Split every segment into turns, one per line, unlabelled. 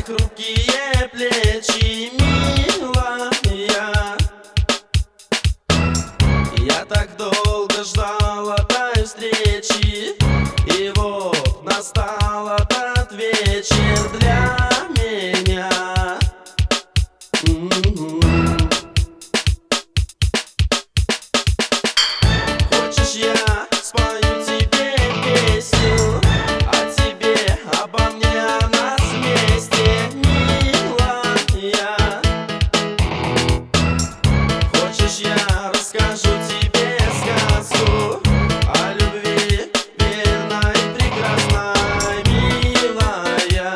хрупкие плечи, милая. Я так долго ждал этой встречи, и вот настал этот вечер для меня. Хочешь, я спою тебе песню о тебе, обо мне, о нас вместе, милая. Хочешь, я расскажу тебе сказку о любви верной, прекрасной, милая.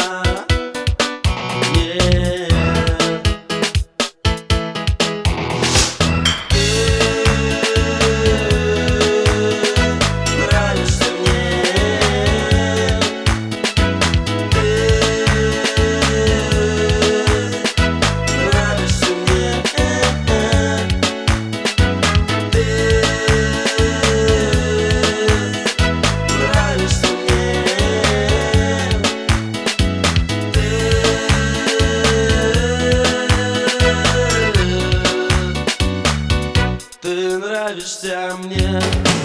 Ты нравишься мне.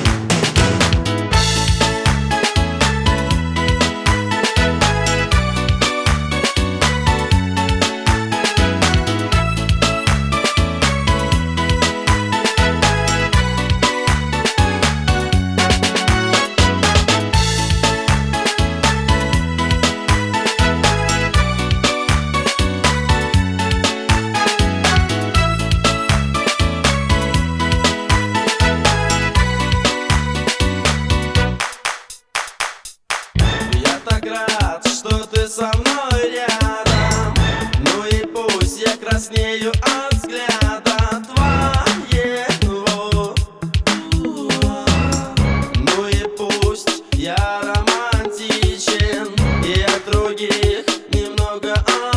Так рад, что ты со мной рядом. Ну и пусть я краснею от взгляда твоего. Ну и пусть я романтичен и от других немного